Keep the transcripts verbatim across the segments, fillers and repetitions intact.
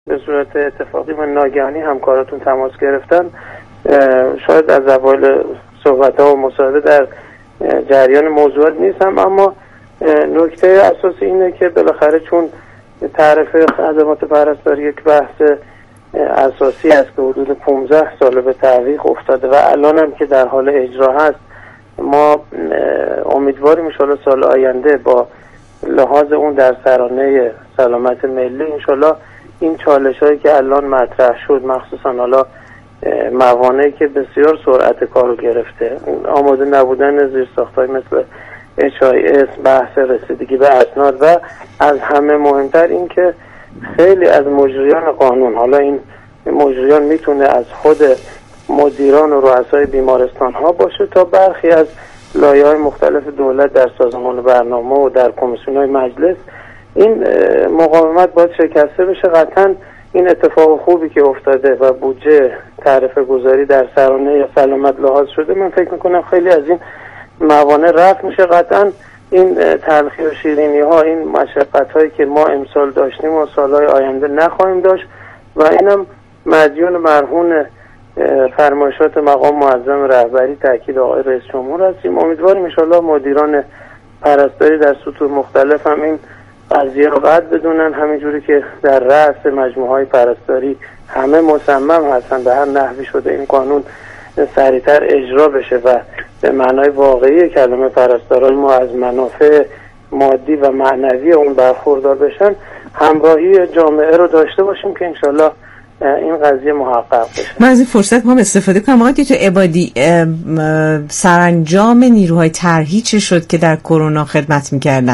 به صورت اتفاقی و ناگهانی همکاراتون تماس گرفتن، شاید از اوایل صحبت‌ها و مصاحبه در جریان موضوعات نیستم، اما نکته اساسی اینه که بالاخره چون تعرفه خدمات پرستاری یک بحث اساسی است که حدود پانزده سال به تعویق افتاده و الان هم که در حال اجرا هست، ما امیدواریم انشالله سال آینده با لحاظ اون در سرانه سلامت ملی انشالله این چالش هایی که الان مطرح شد، مخصوصا حالا موانعی که بسیار سرعت کارو گرفته، آماده نبودن زیرساخت‌های مثل اچ آی اس، بحث رسیدگی به اسناد و از همه مهمتر این که خیلی از مجریان قانون، حالا این مجریان میتونه از خود مدیران و رؤسای بیمارستان ها باشه تا برخی از لایه‌های مختلف دولت در سازمان برنامه و در کمیسیون‌های مجلس، این مقاومت باید شکسته بشه. قطعاً این اتفاق خوبی که افتاده و بودجه تعرفه گذاری در سرانه سلامت لحاظ شده، من فکر میکنم خیلی از این موانع رفع میشه. قطعاً این تلخی و شیرینی ها، این مشقت هایی که ما امسال داشتیم و سالهای آینده نخواهیم داشت و اینم مدیون مرهون فرمایشات مقام معظم رهبری تاکید آقای رئیس جمهور هستیم. امیدواریم ان شاءالله مدیران پرستاری در سطوح مختلف هم این قضیه رو قد بدونن، همینجوری که در رأس مجموعه‌های پرستاری همه مصمم هستن به هر نحوی شده این قانون سریعتر اجرا بشه و به معنای واقعی کلمه پرستاران ما از منافع مادی و معنوی اون برخوردار بشن، همراهی جامعه رو داشته باشیم که انشالله این قضیه محقق بشه. من از این فرصت ما استفاده کنم. آقای دکتر عبادی، سرانجام نیروهای طرحی چه شد که در کرونا خدمت میکردن؟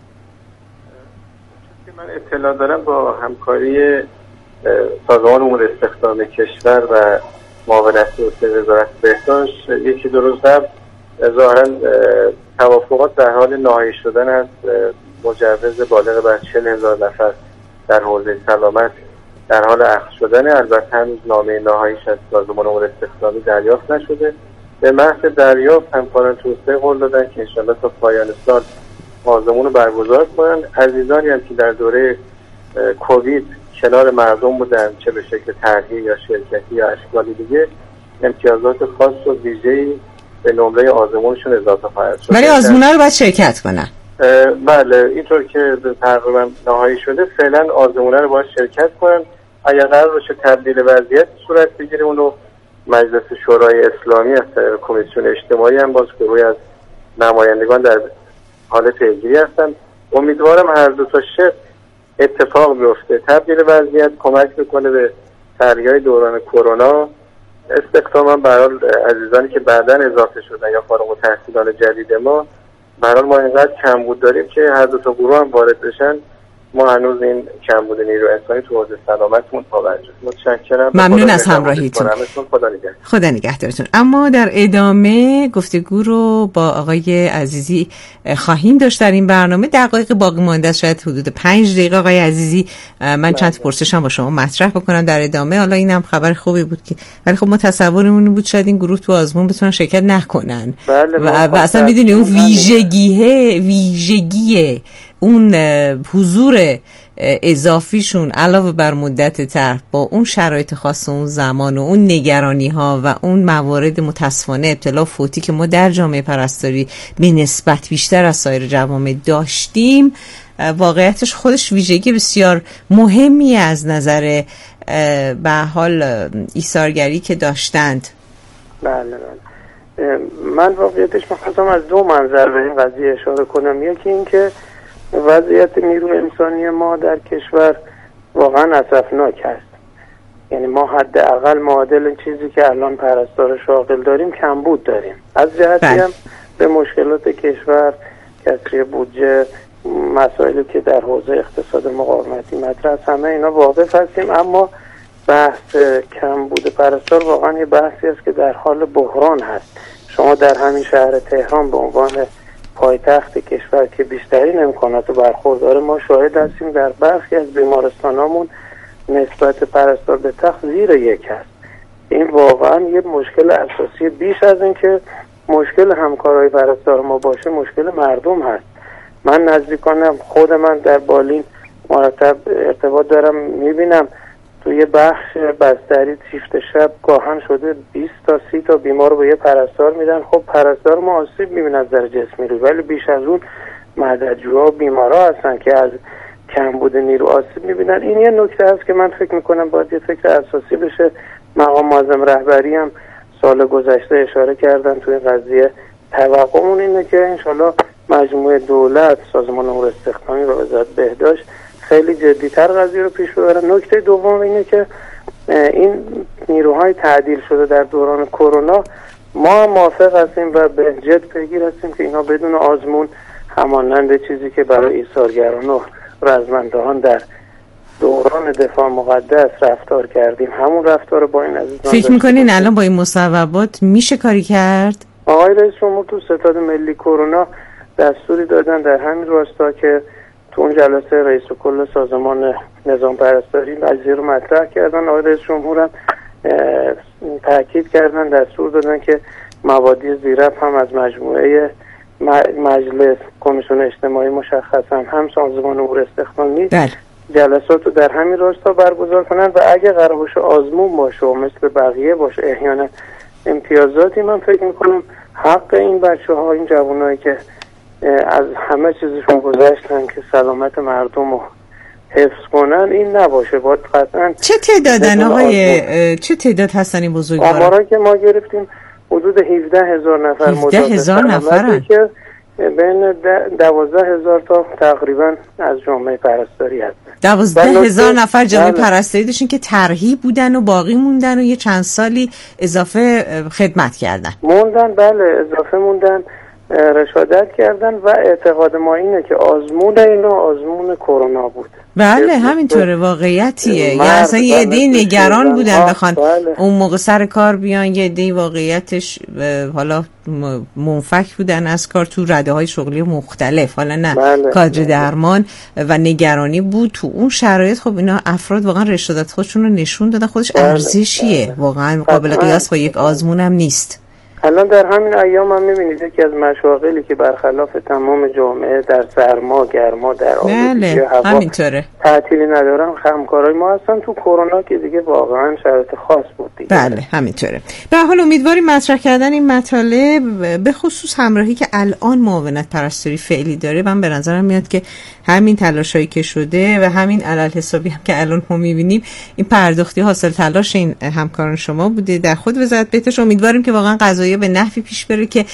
من اطلاع دارم با همکاری سازمان امور استخدام کشور و معاونت وزارت بهداشت یکی دو روز قبل ظاهرا توافقات در حال نهایی شدن از مجوز بالغ بر چهل هزار نفر در حوزه سلامت در حال اخذ شدن. البته هنوز نامه نهاییش از سازمان امور استخدامی دریافت نشده. به محض دریافت همکاران توسعه قول دادن که انشاءالله تا پایان سال آزمون رو برگزار کنن. عزیزانی هم که در دوره کووید کنار مردم بودن، چه به شکل طرحی یا شرکتی یا اشکالی دیگه، امتیازات خاص و ویژه‌ای به نمره آزمونشون اضافه خواهد شد. ولی آزمونا رو باید شرکت کنن. بله، اینطور که تقریبا نهایی شده فعلا آزمونا رو باید شرکت کنن. اگر قرار باشه تبدیل وضعیت صورت بگیره، اونو مجلس شورای اسلامی از طریق کمیسیون اجتماعی هم باز گروهی از نمایندگان در حال پیگیری هستن. امیدوارم هر دو تا شق اتفاق بیفته. تبدیل وضعیت کمک میکنه به طرح‌های دوران کرونا. استخدام برای عزیزانی که بعداً اضافه شدن یا فارغ التحصیلان جدید ما، برای ما اینقدر کمبود داریم که هر دو تا گروه هم وارد بشن. ما هنوز این کمبود نیرو انسانی تو حوزه سلامتمون توجه. متشکرم. ممنون از همراهیتون. خدا نگهدار. خدا نگهدارتون. اما در ادامه گفتگو رو با آقای عزیزی خواهیم داشت در این برنامه. دقایق باقی مانده است، شاید حدود پنج دقیقه. آقای عزیزی، من چند پرسشم با شما مطرح بکنم در ادامه. حالا اینم خبر خوبی بود که، ولی خب ما تصورمون بود شاید این گروه تو آزمون بتونن شرکت نکنن. بله، و, و اصلا میدونی اون ویژگیه ویژگیه اون حضور اضافیشون علاوه بر مدت طرح با اون شرایط خاص اون زمان و اون نگرانی ها و اون موارد متاسفانه ابتلا فوتی که ما در جامعه پرستاری به نسبت بیشتر از سایر جوامع داشتیم، واقعیتش خودش ویژگی بسیار مهمی از نظر به حال ایثارگری که داشتند. بله بله. من واقعیتش می‌خواستم از دو منظر به این قضیه اشاره کنم. یکی این که وضعیت نیرو انسانی ما در کشور واقعا اسفناک هست. یعنی ما حداقل معادل چیزی که الان پرستار شاغل داریم کمبود داریم. از جهتی هم به مشکلات کشور، کسری بودجه، مسائلی که در حوزه اقتصاد مقاومتی مطرح است، همه اینا واقف هستیم. اما بحث کمبود پرستار واقعا یه بحثی است که در حال بحران هست. شما در همین شهر تهران به عنوان پایتخت کشور که بیشترین امکانات برخورداره، ما شاهد هستیم در برخی از بیمارستانامون نسبت پرستار به تخت زیر یک هست. این واقعا یه مشکل اساسی، بیش از این که مشکل همکارای پرستار ما باشه مشکل مردم هست. من نزدیکانم، خود من در بالین مرتب ارتباط دارم، میبینم توی بخش بستری شیفت شب گاهن شده بیست تا سی تا بیمار رو به یه پرستار میدن. خب پرستار ما آسیب میبینه از نظر جسمی رو، ولی بیش از اون مددجوها و بیمارا هستن که از کمبود نیرو آسیب میبینن. این یه نکته هست که من فکر میکنم باید یه فکر اساسی بشه. مقام معظم رهبری هم سال گذشته اشاره کردن توی قضیه. توقعمون اینه که انشالله مجموعه دولت، سازمان امور استخدامی و وزارت بهداشت خیلی جدی‌تر قضیه رو پیش ببرن. نکته دوم اینه که این نیروهای تعدیل شده در دوران کرونا ما هم موافق هستیم و به جد پیگیر هستیم که اینا بدون آزمون همانند چیزی که برای ایثارگران و رزمندهان در دوران دفاع مقدس رفتار کردیم همون رفتار با این عزیزان. فکر میکنین الان با این مصوبات میشه کاری کرد؟ آقای رئیس جمهور تو ستاد ملی کرونا دستوری دادن در همین راستا که تو اون جلسه رئیس کل سازمان نظام پرستاری قضیه رو مطرح کردن. آقای رئیس جمهور هم تاکید کردن، دستور دادن که مبادی زیرف هم از مجموعه مجلس، کمیسیون اجتماعی مشخصا هم سازمان امور استخدامی جلسات رو در همین راستا برگزار کنن و اگه قرار باشه آزمون باشه و مثل بقیه باشه احیانا امتیازاتی، من فکر میکنم حق این بچه ها، این جوانایی که از همه چیزشون گذشتن که سلامت مردم رو حفظ کنن این نباشه. باید قطعا چه تعدادن آقای چه تعداد هستن این بزرگواران؟ آمارایی که ما گرفتیم حدود هفده هزار نفر هفده هزار نفرن که بین دوازده هزار تا تقریبا از جامعه پرستاری هست. دوازده هزار نفر جامعه پرستاری داشتین که طرحی بودن و باقی موندن و یه چند سالی اضافه خدمت کردن. موندن، بله اضافه موندن، رشادت کردن و اعتقاد ما اینه که آزمون اینو آزمون کرونا بود. بله همینطوره، واقعیتیه. یه اصلا یه عده نگران بودن بخوان بله. اون موقع سر کار بیان، یه عده واقعیتش حالا منفک بودن از کار تو رده های شغلی مختلف، حالا نه بله. کادر درمان و نگرانی بود تو اون شرایط. خب اینا افراد واقعا رشادت خودشون رو نشون دادن، خودش بله. ارزشیه بله. واقعا قابل قیاس با یک آزمون هم نیست. الان در همین ایام هم میبینید یکی از مشاغلی که برخلاف تمام جامعه در سرما، گرما، در آلودگی هوا همینطوره تعطیلی ندارن، همکارای ما هستن. تو کرونا که دیگه واقعا شرایط خاص بود دیگه. بله همینطوره. به هر حال امیدواریم مطرح کردن این مطالب به خصوص همراهی که الان معاونت پرستاری فعلی داره، من به نظرم میاد که همین تلاشایی که شده و همین علل حسابی هم که الان ما میبینیم این پرداختی حاصل تلاش این همکاران شما بوده در خود وزارت بهداشت. امیدواریم که واقعا قضایی به نحوی پیش بره که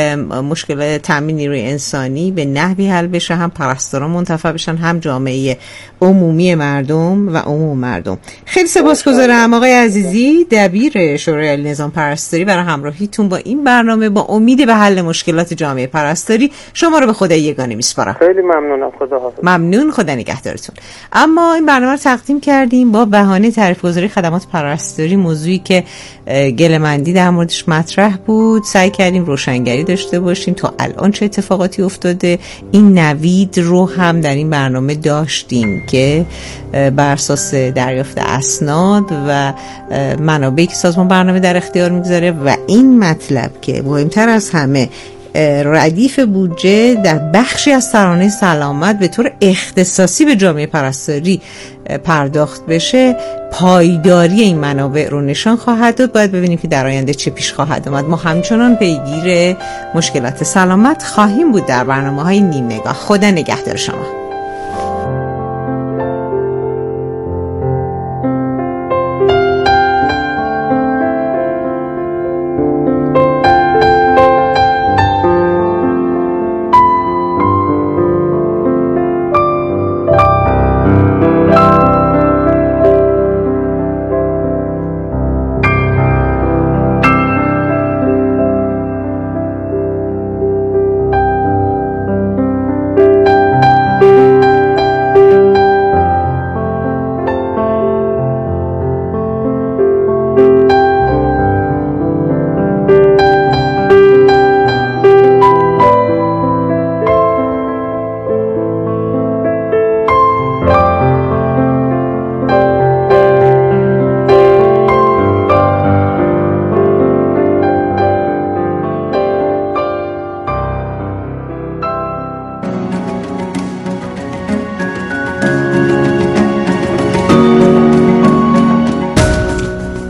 مشکل تامین نیروی انسانی به نحوی حل بشه، هم پرستاران منتفع بشن هم جامعه عمومی مردم و عموم مردم. خیلی سپاسگزارم آقای عزیزی، دبیر شورای نظام پرستاری، برای همراهیتون با این برنامه. با امید به حل مشکلات جامعه پرستاری شما رو به خدای یگانه میسپارم. خیلی ممنونم. خدا حافظ. ممنون، خدا نگهدارتون. اما این برنامه رو تقدیم کردیم با بهانه تعریف گذاری خدمات پرستاری، موضوعی که گله‌مندی در موردش مطرح بود. سعی کردیم روشنگری داشته باشیم تا الان چه اتفاقاتی افتاده. این نوید رو هم در این برنامه داشتیم که بر اساس دریافت اسناد و منابعی که سازمان برنامه در اختیار میگذاره و این مطلب که مهمتر از همه ردیف بودجه در بخشی از ترانه سلامت به طور اختصاصی به جامعه پرستاری پرداخت بشه، پایداری این منابع رو نشان خواهد داد. باید ببینیم که در آینده چه پیش خواهد آمد. ما همچنان پیگیر مشکلات سلامت خواهیم بود در برنامه‌های نیم نگاه. خدا نگهدار شما.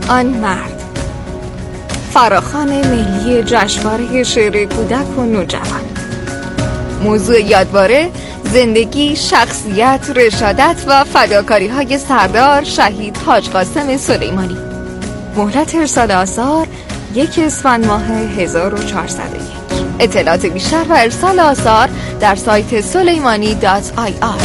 آن مرد. فراخوان ملی جشنواره شعر کودک و نوجوان. موضوع یادواره: زندگی، شخصیت، رشادت و فداکاری های سردار شهید حاج قاسم سلیمانی. مهلت ارسال آثار یک اسفند ماه هزار و چهارصد و یک. اطلاعات بیشتر و ارسال آثار در سایت سلیمانی دات آی آر.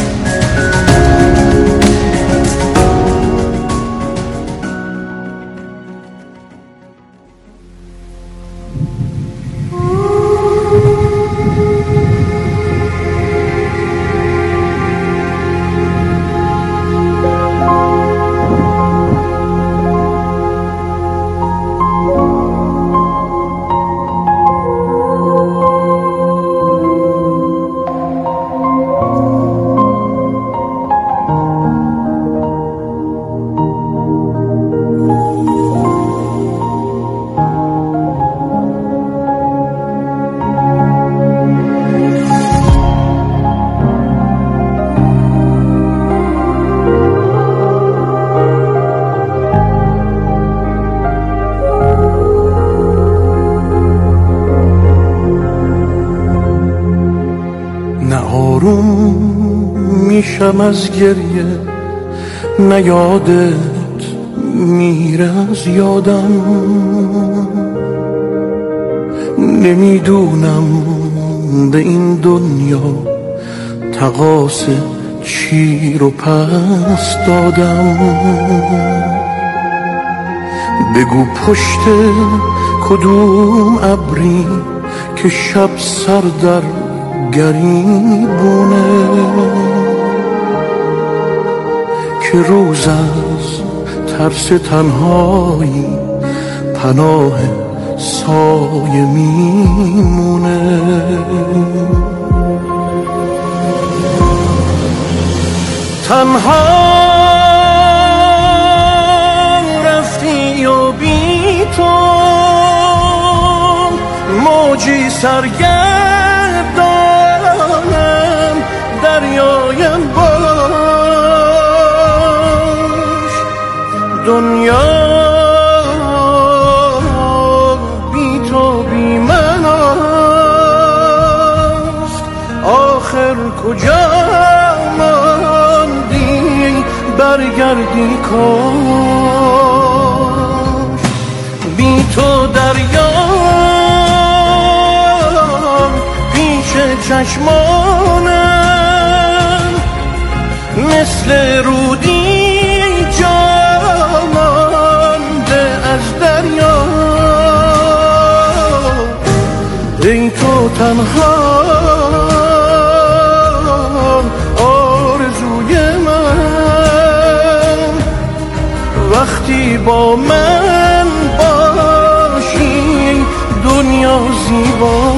میشم از گریه، نه یادت میره از یادم، نمیدونم به این دنیا تقاص چی رو پس دادم. بگو پشت کدوم ابری که شب سر در گریبونه، که روز از ترس تنهایی پناه سایه میمونه. تنها رفتی و بی تو موجی سرگردانم، دریایم باش. دنیا بی تو بی من است، آخر کجا ماندی برگردی کاش. بی تو دریا پیش چشمانم مثل رودی جامانده از دریا. ای تو تنها آرزوی من، وقتی با من باشی دنیا زیبا.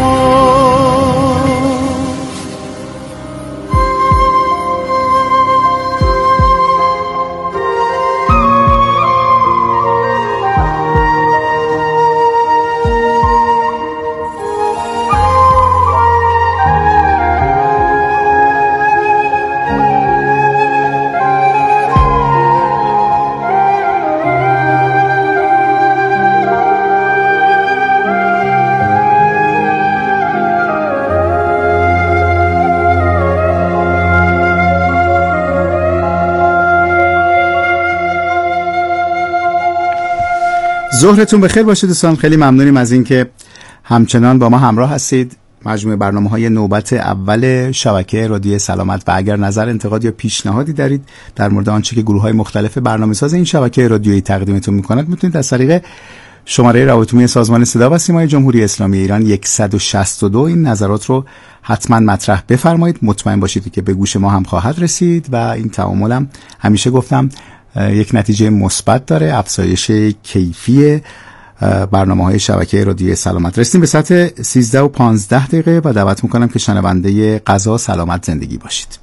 ظهرتون بخیر باشه دوستان. خیلی ممنونیم از اینکه همچنان با ما همراه هستید. مجموعه برنامه‌های نوبت اول شبکه رادیو سلامت و اگر نظر، انتقاد یا پیشنهادی دارید در مورد آنچه که گروه‌های مختلف برنامه‌ساز این شبکه رادیویی تقدیمتون می‌کند، میتونید از طریق شماره روابط سازمان صدا و سیمای جمهوری اسلامی ایران صد و شصت و دو این نظرات رو حتما مطرح بفرمایید. مطمئن باشید که به گوش ما هم خواهد رسید و این تعامل هم همیشه گفتم یک نتیجه مثبت داره، افزایش کیفی برنامه‌های شبکه رادیو سلامت. رسیدیم به ساعت سیزده و پانزده دقیقه و دعوت میکنم که شنونده غذا سلامت زندگی باشید.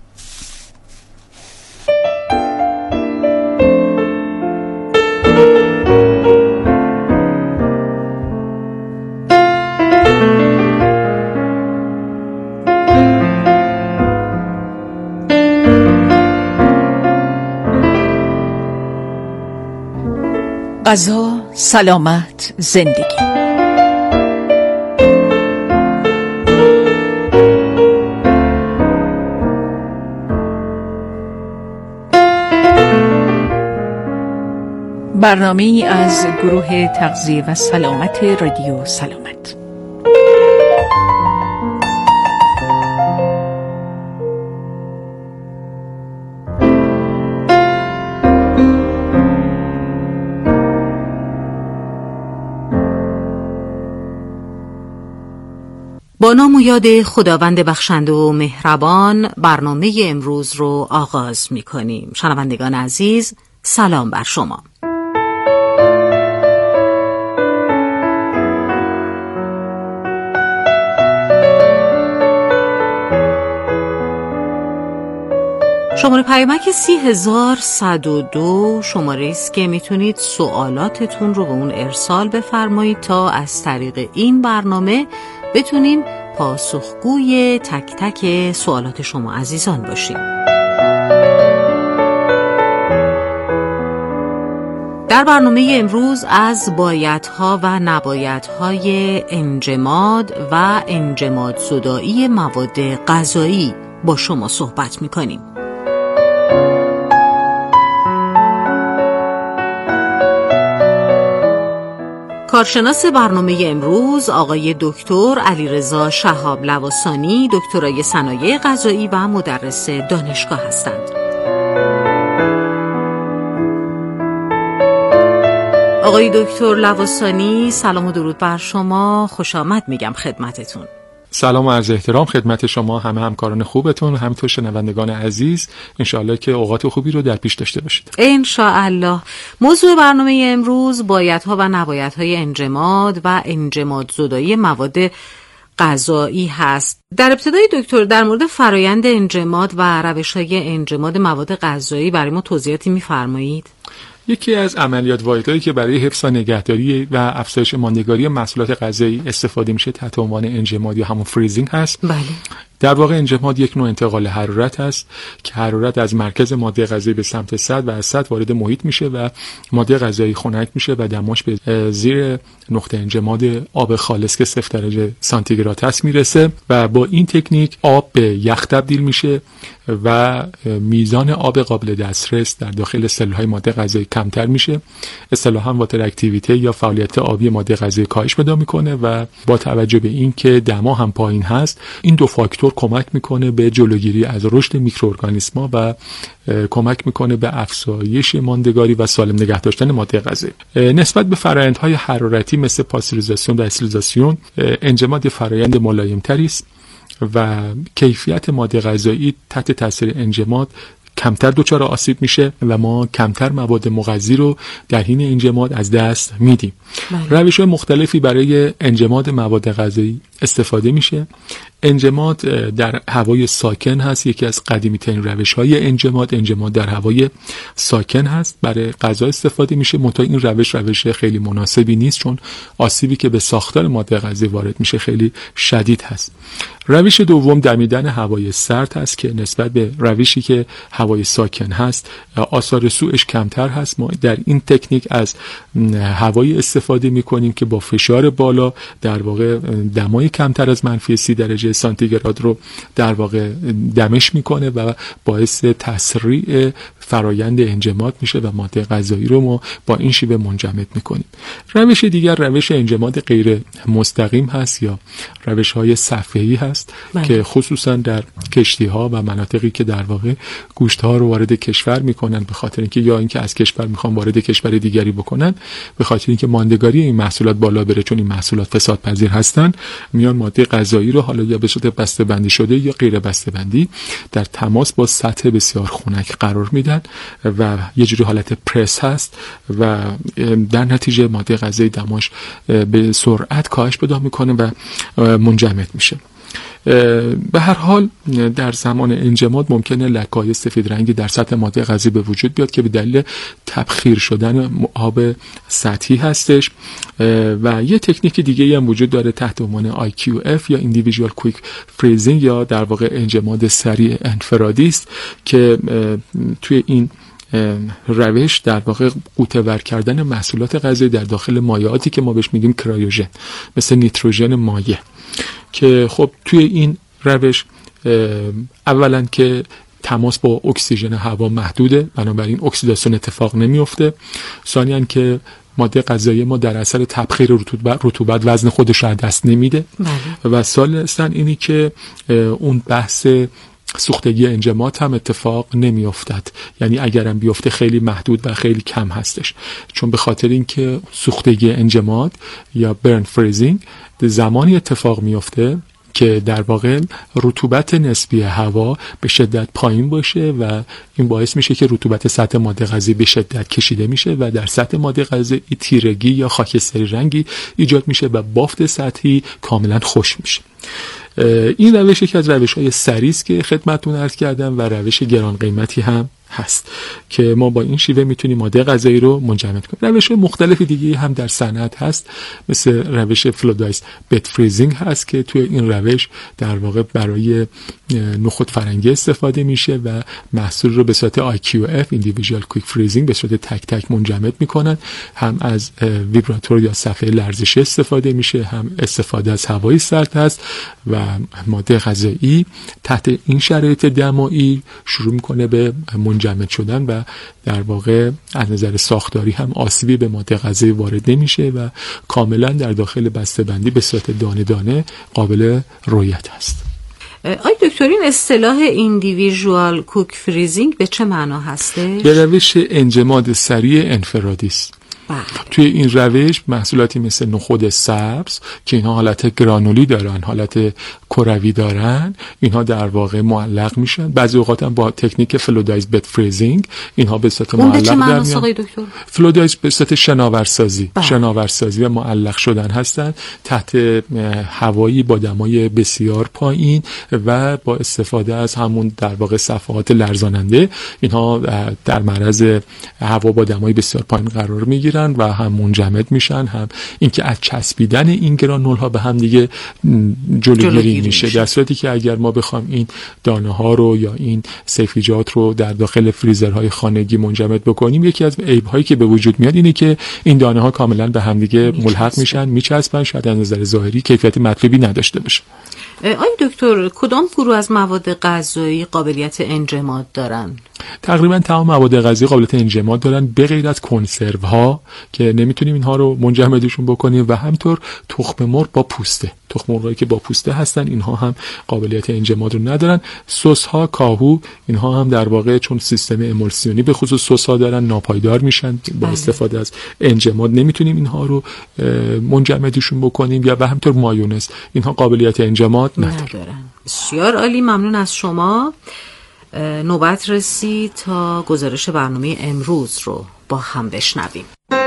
غذا، سلامت، زندگی. برنامه‌ای از گروه تغذیه و سلامت رادیو سلامت. با نام و یاد خداوند بخشنده و مهربان برنامه امروز رو آغاز می کنیم. شنوندگان عزیز، سلام بر شما. شماره پیامک سی هزار صد و دو شماره است که میتونید سوالاتتون رو به اون ارسال بفرمایید تا از طریق این برنامه بتونیم پاسخگوی تک تک سوالات شما عزیزان باشیم. در برنامه امروز از بایدها و نبایدهای انجماد و انجماد زدایی مواد غذایی با شما صحبت میکنیم. کارشناس برنامه امروز آقای دکتر علیرضا شهاب لواسانی، دکترای صنایع غذایی و مدرس دانشگاه هستند. آقای دکتر لواسانی، سلام و درود بر شما، خوش آمد میگم خدمتتون. سلام و عرض احترام خدمت شما، همه همکاران خوبتون و همینطور شنوندگان عزیز. انشاءالله که اوقات خوبی رو در پیش داشته باشید. انشاءالله. موضوع برنامه امروز بایدها و نبایدهای انجماد و انجماد زدایی مواد غذایی هست. در ابتدای دکتر در مورد فرایند انجماد و روش‌های انجماد مواد غذایی برای ما توضیحاتی می‌فرمایید؟ یکی از عملیات واحدهایی که برای حفظ و نگهداری و افزایش ماندگاری محصولات غذایی استفاده میشه تحت عنوان انجماد یا همون فریزینگ هست. بله. در واقع انجماد یک نوع انتقال حرارت است که حرارت از مرکز ماده غذایی به سمت سطح و از سطح وارد محیط میشه و ماده غذایی خنک میشه و دماش به زیر نقطه انجماد آب خالص که صفر درجه سانتیگراد هست میرسه و با این تکنیک آب به یخ تبدیل میشه و میزان آب قابل دسترس در داخل سلول‌های ماده غذایی کمتر میشه. اصطلاحاً واتر اکتیویته یا فعالیت آبی ماده غذایی کاهش پیدا میکنه و با توجه به این که دما هم پایین هست، این دو فاکتور کمک میکنه به جلوگیری از رشد میکروارگانیسم‌ها و کمک میکنه به افزایش ماندگاری و سالم نگه داشتن ماده غذایی. نسبت به فرآیندهای حرارتی مثل پاستوریزاسیون و استریلیزاسیون، انجماد فرآیند ملایم‌تری است و کیفیت ماده غذایی تحت تاثیر انجماد کمتر دچار آسیب میشه و ما کمتر مواد مغذی رو در حین انجماد از دست میدیم. روش‌های مختلفی برای انجماد مواد غذایی استفاده میشه. انجماد در هوای ساکن هست، یکی از قدیمی ترین روش‌های انجماد انجماد در هوای ساکن هست. برای غذا استفاده میشه، منتها این روش روش خیلی مناسبی نیست چون آسیبی که به ساختار ماده غذایی وارد میشه خیلی شدید هست. روش دوم دمیدن هوای سرد هست که نسبت به روشی که هوای ساکن هست آثار سوءش کمتر هست. ما در این تکنیک از هوایی استفاده میکنیم که با فشار بالا در واقع دمای کمتر از منفی سی درجه سانتیگراد رو در واقع دمش میکنه و باعث تسریع فرایند انجماد میشه و ماده غذایی رو ما با این شیوه منجمد میکنیم. روش دیگر روش انجماد غیر مستقیم هست یا روش های صفحه‌ای هست بله. که خصوصا در کشتی ها و مناطقی که در واقع گوشت ها رو وارد کشور میکنن به خاطر اینکه یا اینکه از کشور میخوان وارد کشور دیگری بکنن، به خاطر اینکه ماندگاری این محصولات بالا بره چون این محصولات فساد پذیر هستن، میان ماده غذایی رو حالا یا به صورت بسته بندی شده یا غیر بسته بندی در تماس با سطح بسیار خنک قرار میدن و یه جوری حالت پرس هست و در نتیجه ماده غذایی دماش به سرعت کاهش پیدا میکنه و منجمد میشه. به هر حال در زمان انجماد ممکنه لکه‌های سفید رنگی در سطح ماده غذایی به وجود بیاد که به دلیل تبخیر شدن آب سطحی هستش و یه تکنیک دیگه هم وجود داره تحت عنوان آی کیو اف یا Individual Quick Freezing یا در واقع انجماد سریع انفرادی است که توی این روش در واقع قوطه‌ور کردن محصولات غذایی در داخل مایعاتی که ما بهش میگیم کرایوژن، مثل نیتروژن مایع، که خب توی این روش اولا که تماس با اکسیژن هوا محدوده، بنابراین اکسیداسیون اتفاق نمیفته. ثانیاً که ماده غذایی ما در اثر تبخیر رطوبت رطوبت وزن خودش رو از دست نمیده. بله. و ثالثاً اینی که اون بحث سوختگی انجماد هم اتفاق نمی افتد، یعنی اگرم بیفته خیلی محدود و خیلی کم هستش، چون به خاطر اینکه سوختگی انجماد یا برن فریزینگ زمانی اتفاق می افته که در واقع رطوبت نسبی هوا به شدت پایین باشه و این باعث میشه که رطوبت سطح ماده غذایی به شدت کشیده میشه و در سطح ماده غذایی تیرگی یا خاکستری رنگی ایجاد میشه و بافت سطحی کاملا خشک میشه. این روش یکی از روش‌های سریع است که خدمتتون عرض کردم و روش گران قیمتی هم هست که ما با این شیوه میتونیم ماده غذایی رو منجمد کنیم. روش مختلف دیگه هم در صنعت هست، مثل روش فلودایز بد فریزینگ هست که توی این روش در واقع برای نخود فرنگی استفاده میشه و محصول رو به صورت آی کیو اف Individual Quick Freezing به صورت تک تک منجمد میکنن. هم از ویبراتور یا صفحه لرزشی استفاده میشه، هم استفاده از هوای سرد هست و ماده غذایی تحت این شرایط دمایی شروع میکنه به منجمد شدن و در واقع از نظر ساختاری هم آسیبی به ماده غذایی وارد نمیشه و کاملا در داخل بسته‌بندی به صورت دانه دانه قابل رؤیت است. آی دکتر، این اصطلاح ایندیویژوال کوک فریزینگ به چه معنا هسته؟ به روش انجماد سریع انفرادی است. بله. توی این روش محصولاتی مثل نخود سبز که اینها حالت گرانولی دارن، حالت کروی دارن، اینها در واقع معلق میشن. بعضی اوقات هم با تکنیک فلودایز بد فریزینگ اینها به صورت معلق در میان. فلودایز به صورت شناورسازی بله. شناورسازی و معلق شدن هستن تحت هوایی با دمای بسیار پایین و با استفاده از همون در واقع صفحات لرزاننده. اینها در معرض هوا با دمای بسیار پایین قرار میگیرن و هم منجمد میشن، هم اینکه از چسبیدن این گرانول ها به هم دیگه جلوگیری میشه. در صورتی که اگر ما بخوام این دانه ها رو یا این سیفیجات رو در داخل فریزرهای خانگی منجمد بکنیم، یکی از عیب هایی که به وجود میاد اینه که این دانه ها کاملا به هم دیگه ملحق میشن، میچسبن، شاید از نظر ظاهری کیفیت مطلوبی نداشته باشه. آیا دکتر کدام گروه از مواد غذایی قابلیت انجماد دارن؟ تقریبا تمام مواد غذایی قابلیت انجماد دارن به غیر از کنسرو ها که نمیتونیم اینها رو منجمدشون بکنیم و همطور تخم مرغ با پوسته. تخم مرغایی که با پوسته هستن اینها هم قابلیت انجماد رو ندارن. سس ها، کاهو، اینها هم در واقع چون سیستم امولسیونی به خصوص سس ها دارن ناپایدار میشن، با استفاده از انجماد نمیتونیم اینها رو منجمدشون بکنیم. یا و همطور مایونز، اینها قابلیت انجماد ندارن. بسیار عالی، ممنون از شما. نوبت رسید تا گزارش برنامه امروز رو با هم بشنویم.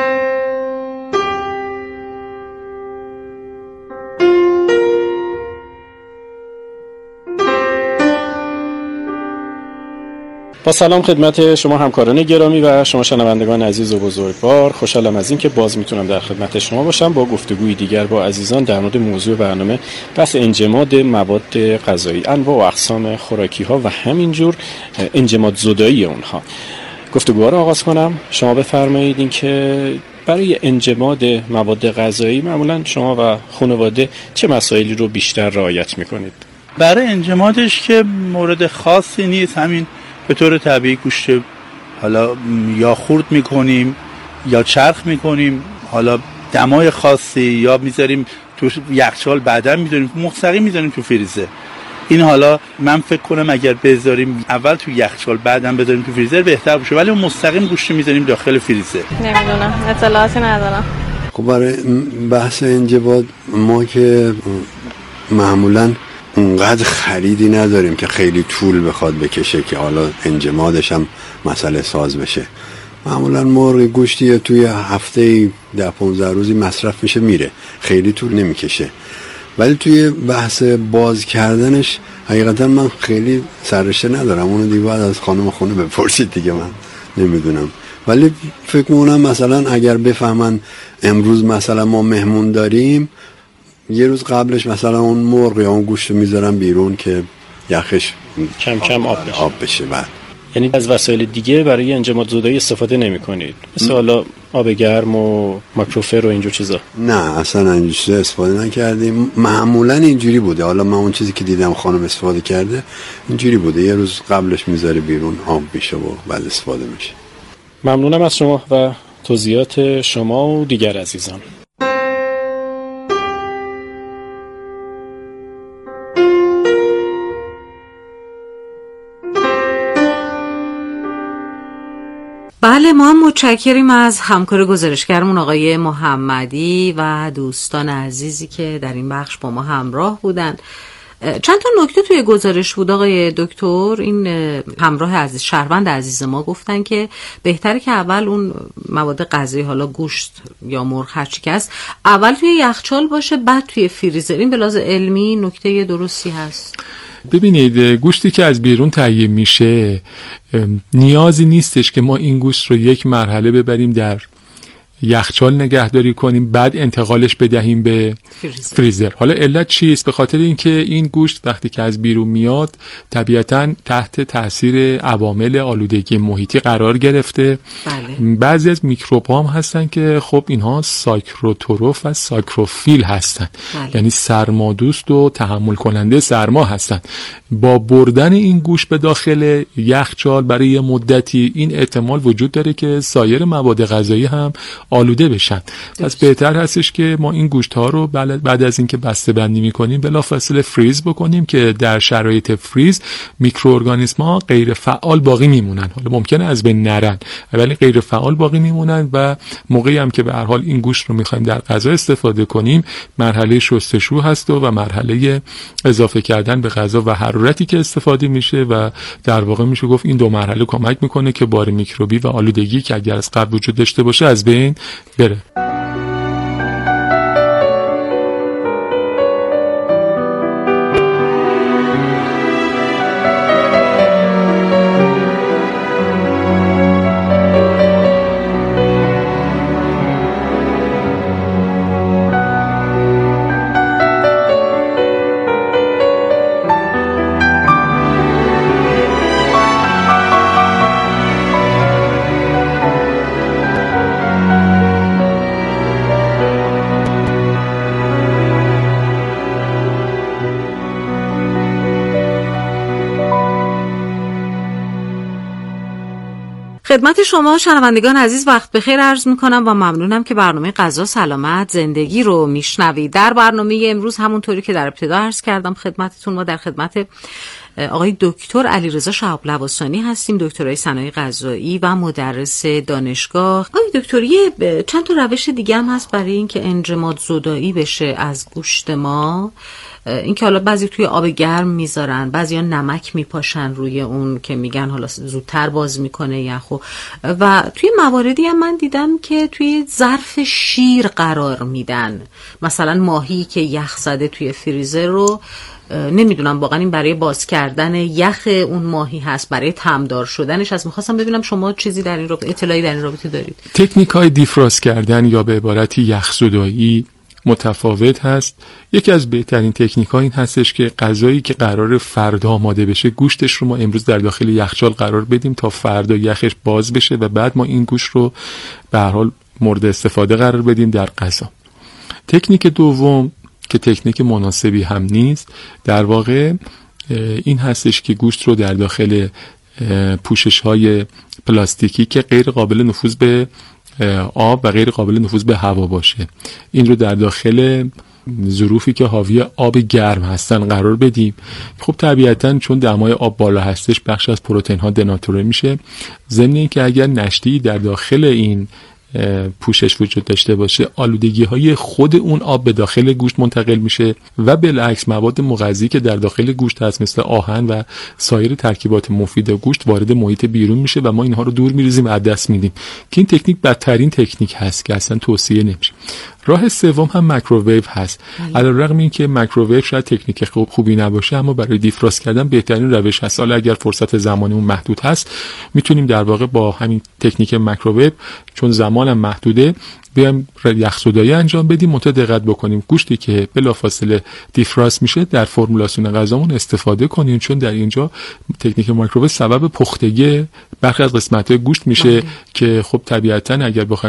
با سلام خدمت شما همکاران گرامی و شما شنوندگان عزیز و بزرگوار. خوشحالم از این که باز میتونم در خدمت شما باشم با گفتگوی دیگر با عزیزان در مورد موضوع برنامه بحث انجماد مواد غذایی، انواع و اقسام خوراکی ها و همینجور انجماد زدایی اونها. گفتگوها رو آغاز کنم. شما بفرمایید این که برای انجماد مواد غذایی معمولا شما و خانواده چه مسائلی رو بیشتر رعایت میکنید؟ برای انجمادش که مورد خاصی نیست، همین به طور طبیعی گوشت حالا یا خورد میکنیم یا چرخ میکنیم، حالا دمای خاصی یا میذاریم تو یخچال، بعدا میذاریم مستقیم میذاریم تو فریزر. این حالا من فکر کنم اگر بذاریم اول تو یخچال بعدم بذاریم تو فریزر بهتر باشه، ولی مستقیم گوشت میذاریم داخل فریزر. نمیدونم، اطلاعاتی ندارم. خب برای بحث انجماد ما که معمولاً اونقدر خریدی نداریم که خیلی طول بخواد بکشه که حالا انجمادش هم مسئله ساز بشه. معمولا مرغ گوشتی توی هفته ده پانزده روزی مصرف میشه میره، خیلی طول نمیکشه. ولی توی بحث باز کردنش حقیقتا من خیلی سررشته ندارم، اونو دیگه باید از خانم خونه بپرسید دیگه، من نمیدونم. ولی فکر میکنم مثلا اگر بفهمن امروز مثلا ما مهمون داریم، یه روز قبلش مثلا اون مرغ یا اون گوشت رو میذارم بیرون که یخش کم کم آب بشه. آب بشه. بعد یعنی از وسایل دیگه برای انجماد زدایی استفاده نمی کنید مثل حالا آب گرم و ماکروفر و اینجور چیزا؟ نه اصلا اینجور چیزا استفاده نکردیم. معمولا اینجوری بوده، حالا من اون چیزی که دیدم خانم استفاده کرده اینجوری بوده، یه روز قبلش میذاره بیرون آب میشه و بعد استفاده میشه. ممنونم از شما و توضیحات شما و دیگر عزیزان. بله، ما متشکریم از همکار گزارشگرمون آقای محمدی و دوستان عزیزی که در این بخش با ما همراه بودن. چند تا نکته توی گزارش بود آقای دکتر. این همراه عزیز شهروند عزیز ما گفتن که بهتره که اول اون مواد غذایی، حالا گوشت یا مرغ هر چی که هست، اول توی یخچال باشه بعد توی فریزر. این به لحاظ علمی نکته درستی هست؟ ببینید، گوشتی که از بیرون تهیه میشه نیازی نیستش که ما این گوشت رو یک مرحله ببریم در یخچال نگهداری کنیم بعد انتقالش بدهیم به فریزر. فریزر. حالا علت چیست؟ به خاطر اینکه این گوشت وقتی که از بیرون میاد طبیعتاً تحت تاثیر عوامل آلودگی محیطی قرار گرفته. بله. بعضی از میکروب ها هم هستن که خب اینها ساکروتروف و ساکروفیل هستن. بله. یعنی سرمادوست و تحمل کننده سرما هستن. با بردن این گوشت به داخل یخچال برای یه مدتی این احتمال وجود داره که سایر مواد غذایی هم آلوده بشن. پس بهتر هستش که ما این گوشت ها رو بعد از اینکه بسته بندی میکنیم بلافاصله فریز بکنیم که در شرایط فریز میکروارگانیسم ها غیر فعال باقی میمونن. حالا ممکنه از بین نرن ولی غیر فعال باقی میمونن و موقعی هم که به هر حال این گوشت رو میخوایم در غذا استفاده کنیم مرحله شستشو هست و, و مرحله اضافه کردن به غذا و حرارتی که استفاده میشه و در واقع میشه گفت این دو مرحله کمک میکنه که بار میکروبی و آلودگی که اگر از قبل وجود داشته باشه از بین بره. خدمت شما شنوندگان عزیز وقت بخیر عرض میکنم و ممنونم که برنامه غذا سلامت زندگی رو میشنوید. در برنامه امروز همونطوری که در ابتدا عرض کردم خدمتتون، ما در خدمت آقای دکتر علیرضا شهاب لواسانی هستیم، دکترای صنایع غذایی و مدرس دانشگاه. آقای دکتر، یه چند تا روش دیگه هم هست برای اینکه انجماد زدایی بشه از گوشت ما. این که حالا بعضی توی آب گرم میذارن، بعضیا نمک میپاشن روی اون که میگن حالا زودتر باز میکنه یخو، و توی مواردی هم من دیدم که توی ظرف شیر قرار میدن. مثلا ماهی که یخ زده توی فریزر رو نمیدونم واقعا این برای باز کردن یخ اون ماهی هست، برای طعمدار شدنش هست. میخواستم ببینم شما چیزی در این رابطه، اطلاعی در این رابطه دارید؟ تکنیک های دیفراست کردن یا به عبارتی یخزدایی متفاوت هست. یکی از بهترین تکنیک ها این هستش که غذایی که قرار فردا آماده بشه گوشتش رو ما امروز در داخل یخچال قرار بدیم تا فردا یخش باز بشه و بعد ما این گوشت رو به هر حال مورد استفاده قرار بدیم در غذا. تکنیک دوم که تکنیک مناسبی هم نیست، در واقع این هستش که گوشت رو در داخل پوشش های پلاستیکی که غیر قابل نفوذ به آب و غیر قابل نفوذ به هوا باشه، این رو در داخل ظروفی که حاوی آب گرم هستن قرار بدیم. خب طبیعتاً چون دمای آب بالا هستش بخش از پروتئین ها دناتوره میشه، ضمن اینکه اگر نشتی در داخل این پوشش وجود داشته باشه آلودگی های خود اون آب به داخل گوشت منتقل میشه و بالعکس مواد مغذی که در داخل گوشت هست مثل آهن و سایر ترکیبات مفید گوشت وارد محیط بیرون میشه و ما اینها رو دور میریزیم و از دست میدیم که این تکنیک بدترین تکنیک هست که اصلا توصیه نمیشه. راه سوم هم مایکروویو هست. علیرغم اینکه مایکروویو شاید تکنیک خوب خوبی نباشه، اما برای دیفراست کردن بهترین روش هست. حالا اگر فرصت زمانیمون محدود هست، میتونیم در واقع با همین تکنیک مایکروویو، چون زمانم محدوده، بیایم یخزدایی انجام بدیم. منتها دقت بکنیم گوشتی که بلافاصله دیفراست میشه در فرمولاسیون غذامون استفاده کنیم، چون در اینجا تکنیک مایکروویو سبب پختگی برخی از قسمت‌های گوشت میشه که خب طبیعتاً اگر بخوایم